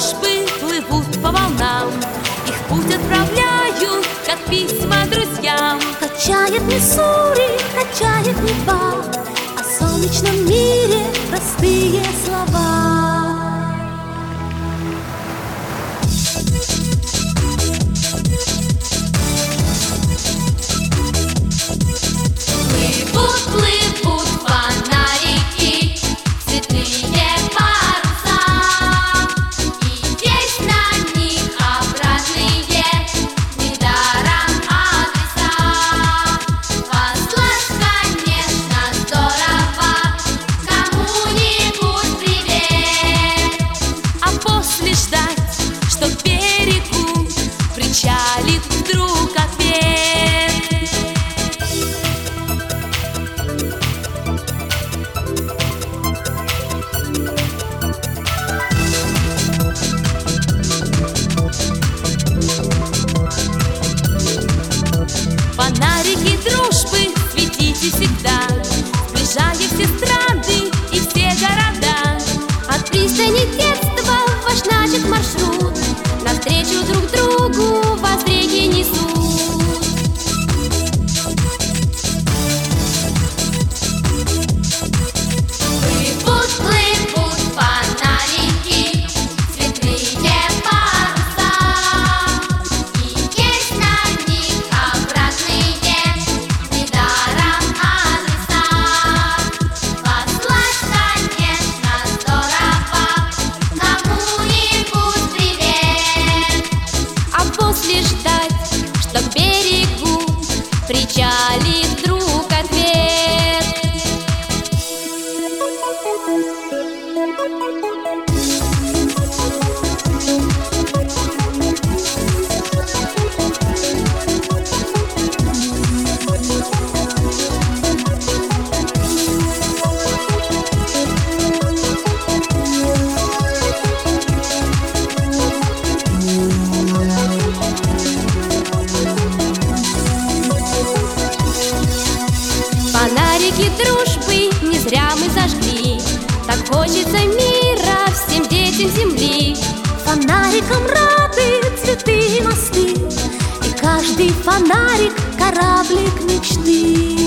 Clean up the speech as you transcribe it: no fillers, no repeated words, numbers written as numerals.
дружбы плывут по волнам, их путь отправляют, как письма друзьям. Качает Миссури, качает Нева, о солнечном мире простые слова. Плывут, плывут фонарики, цветные паруса, и есть на них обратные, недаром адреса. Послать, конечно, здорово кому-нибудь привет, а после ждать, что к берегу причалит вдруг ответ. Фонарики дружбы светите всегда, сближая все страны и все города. От пристани детства ваш начат маршрут, навстречу друг другу вас реки несут. Плывут, плывут фонарики, цветные паруса, и есть на них обратные, недаром адреса. Послать, конечно, здорово кому-нибудь привет, А после ждать, что к берегу причалит вдруг ответ. Фонарики дружбы не зря мы зажгли, так хочется мира всем детям земли. Фонариком рады цветы и мосты, и каждый фонарик — кораблик мечты.